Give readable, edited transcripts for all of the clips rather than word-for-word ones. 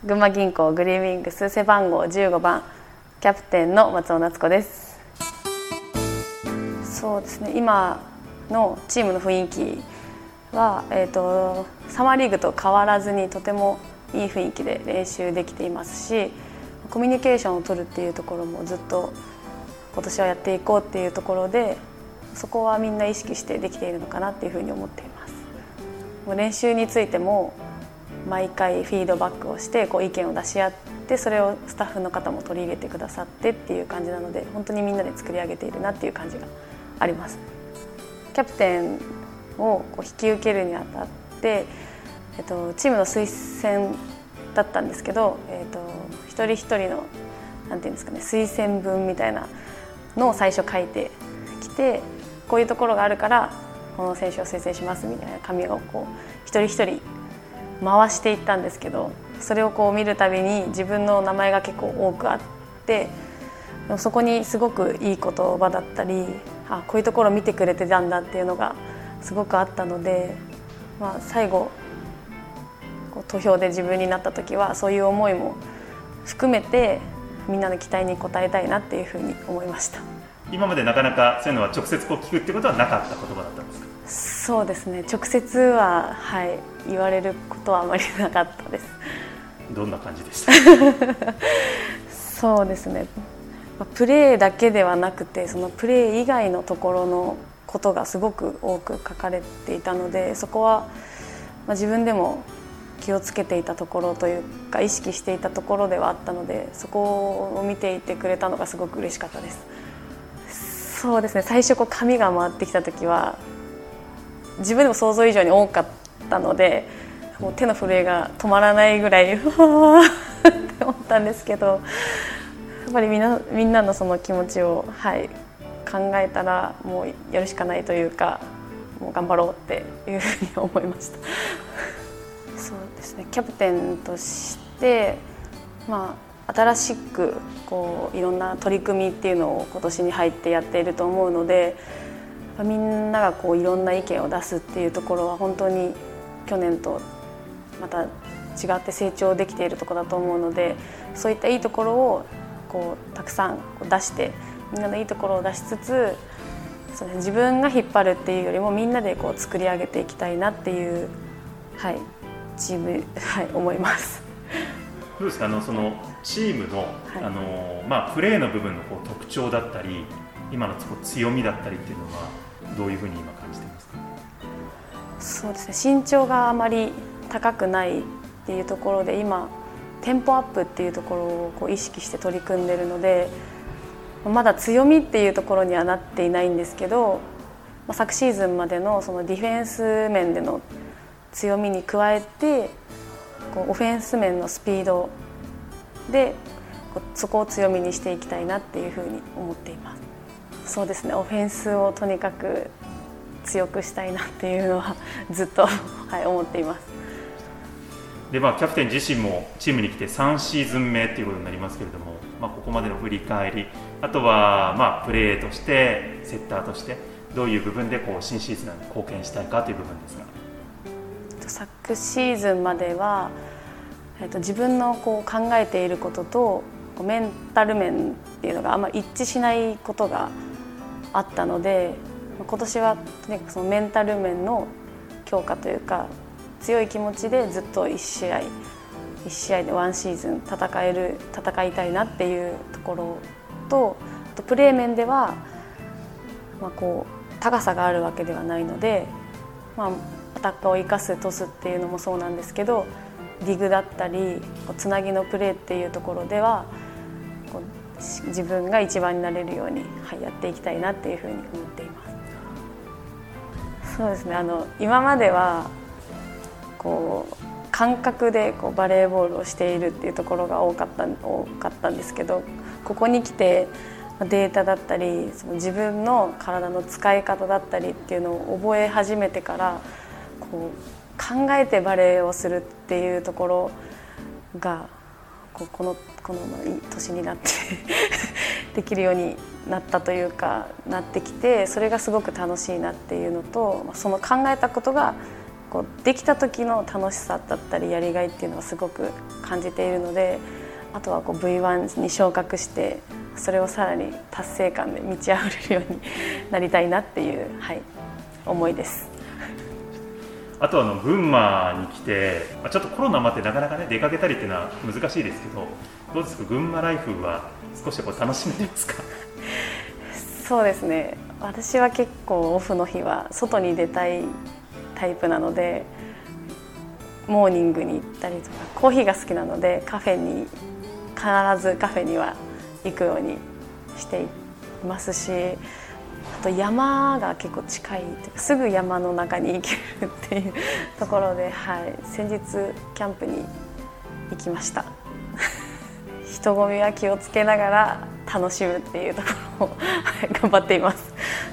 群馬銀行グリーンウィングス背番号15番キャプテンの松尾夏子です。そうですね、今のチームの雰囲気は、サマーリーグと変わらずにとてもいい雰囲気で練習できていますし、コミュニケーションを取るっていうところもずっと今年はやっていこうっていうところで、そこはみんな意識してできているのかなっていうふうに思っています。もう練習についても毎回フィードバックをして意見を出し合って、それをスタッフの方も取り入れてくださってっていう感じなので、本当にみんなで作り上げているなっていう感じがあります。キャプテンを引き受けるにあたって、チームの推薦だったんですけど、一人一人のなんていうんですかね、推薦文みたいなのを最初書いてきて、こういうところがあるからこの選手を推薦しますみたいな紙を一人一人回していったんですけど、それを見るたびに自分の名前が結構多くあって、でもそこにすごくいい言葉だったり、こういうところを見てくれてたんだっていうのがすごくあったので、最後投票で自分になった時はそういう思いも含めてみんなの期待に応えたいなっていうふうに思いました。 今までなかなかそういうのは直接聞くってことはなかった言葉だったんですか？ そうですね、直接は、言われることはあまりなかったです。 どんな感じでしたそうですね、プレーだけではなくて、そのプレー以外のところのことがすごく多く書かれていたので、そこは自分でも気をつけていたところというか、意識していたところではあったので、そこを見ていてくれたのがすごく嬉しかったです。そうですね、最初紙が回ってきた時は自分でも想像以上に多かったので、もう手の震えが止まらないぐらいって思ったんですけど、やっぱりみんなのその気持ちを、考えたらもうやるしかないというか、もう頑張ろうっていうふうに思いましたそうですね、キャプテンとして、新しくいろんな取り組みっていうのを今年に入ってやっていると思うので、みんながいろんな意見を出すっていうところは本当に去年とまた違って成長できているところだと思うので、そういったいいところをたくさん出して、みんなのいいところを出しつつ、自分が引っ張るっていうよりもみんなで作り上げていきたいなっていう、チーム、思います。 どうですか、そのチームの、プレーの部分の特徴だったり、今の強みだったりっていうのはどういうふうに今感じていますか？ そうですね、身長があまり高くないっていうところで、今テンポアップっていうところを意識して取り組んでいるので、まだ強みっていうところにはなっていないんですけど、昨シーズンまでのそのディフェンス面での強みに加えて、オフェンス面のスピードでそこを強みにしていきたいなっていうふうに思っています。そうですね、オフェンスをとにかく強くしたいなっていうのはずっと、思っています。 で、キャプテン自身もチームに来て3シーズン目ということになりますけれども、ここまでの振り返り、あとはプレーとしてセッターとしてどういう部分で新シーズンに貢献したいかという部分ですが。 昨シーズンまでは、自分の考えていることとメンタル面っていうのがあんまり一致しないことがあったので、今年はとにかくそのメンタル面の強化というか、強い気持ちでずっと1試合で1シーズン戦いたいなっていうところと、あとプレー面では、高さがあるわけではないので、アタッカーを生かすトスっていうのもそうなんですけど、ディグだったりつなぎのプレーっていうところでは自分が一番になれるように、やっていきたいなっていうふうに思っています。そうですね、今までは感覚でバレーボールをしているっていうところが多かったんですけど、ここに来てデータだったり、その自分の体の使い方だったりっていうのを覚え始めてから、考えてバレーをするっていうところがこの年になってできるようになったというか、なってきて、それがすごく楽しいなっていうのと、その考えたことがこうできた時の楽しさだったりやりがいっていうのはすごく感じているので、あとはこう V1 に昇格してそれをさらに達成感で満ち溢れるようになりたいなっていう、思いです。 あと群馬に来てちょっとコロナもあってなかなかね出かけたりっていうのは難しいですけど、どうですか、群馬ライフは少し楽しめてますか？ そうですね、私は結構オフの日は外に出たいタイプなので、モーニングに行ったりとか、コーヒーが好きなので必ずカフェには行くようにしていますし、あと山が結構近いというか、すぐ山の中に行けるっていうところで、先日キャンプに行きました。人混みは気をつけながら楽しむっていうところを頑張っています。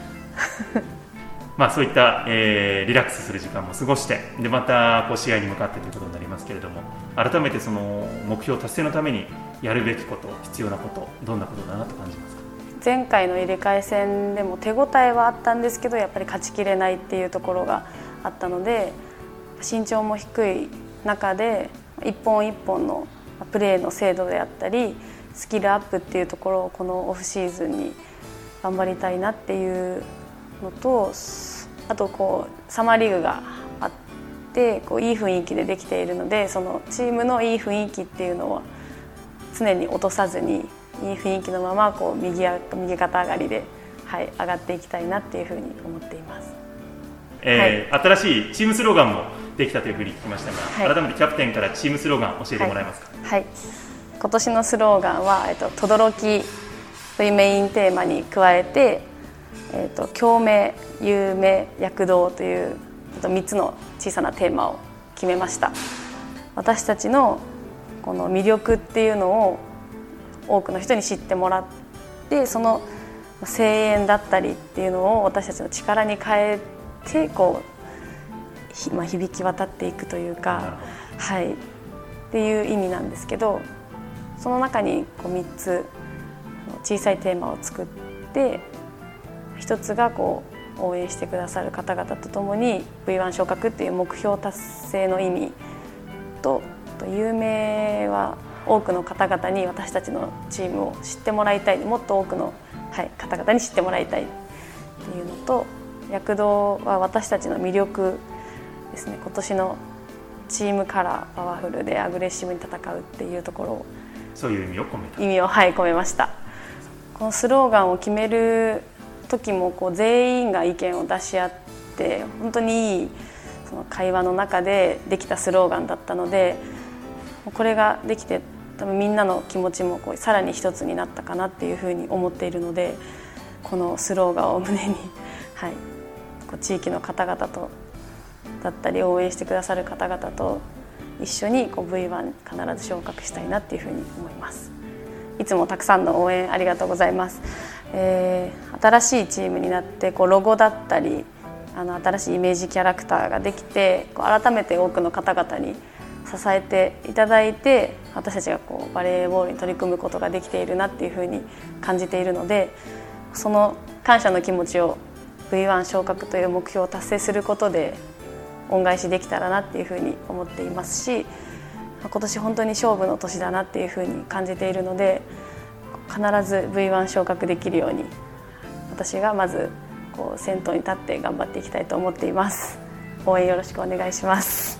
そういった、リラックスする時間も過ごして、でまた試合に向かってということになりますけれども、改めてその目標達成のためにやるべきこと、必要なこと、どんなことだなと感じますか？ 前回の入れ替え戦でも手応えはあったんですけど、やっぱり勝ちきれないっていうところがあったので、身長も低い中で一本一本のプレーの精度であったりスキルアップっていうところをこのオフシーズンに頑張りたいなっていうのと、あとサマーリーグがあっていい雰囲気でできているので、そのチームのいい雰囲気っていうのは常に落とさずに、いい雰囲気のまま右肩上がりで、上がっていきたいなっていうふうに思っています。 新しいチームスローガンもできたというふうに聞きましたが、改めてキャプテンからチームスローガン教えてもらえますか？ 今年のスローガンは「轟き」というメインテーマに加えて共鳴、有名、躍動という3つの小さなテーマを決めました。私たちのこの魅力っていうのを多くの人に知ってもらって、その声援だったりっていうのを私たちの力に変えて響き渡っていくというか、っていう意味なんですけど、その中に3つ小さいテーマを作って、一つが応援してくださる方々とともに V1 昇格っていう目標達成の意味と、有名は多くの方々に私たちのチームを知ってもらいたい、もっと多くの、方々に知ってもらいたいっていうのと、躍動は私たちの魅力ですね。今年のチームカラー、パワフルでアグレッシブに戦うっていうところを、 そういう意味を込めた。 込めました。このスローガンを決める時も全員が意見を出し合って、本当にいいその会話の中でできたスローガンだったので、これができて多分みんなの気持ちもさらに一つになったかなっていうふうに思っているので、このスローガンを胸に、地域の方々とだったり応援してくださる方々と一緒にV1 必ず昇格したいなっていうふうに思います。いつもたくさんの応援ありがとうございます。新しいチームになってロゴだったり新しいイメージキャラクターができて、改めて多くの方々に支えていただいて、私たちがバレーボールに取り組むことができているなっていうふうに感じているので、その感謝の気持ちを V1 昇格という目標を達成することで恩返しできたらなっていうふうに思っていますし、今年本当に勝負の年だなっていうふうに感じているので、必ず V1 昇格できるように私がまず先頭に立って頑張っていきたいと思っています。応援よろしくお願いします。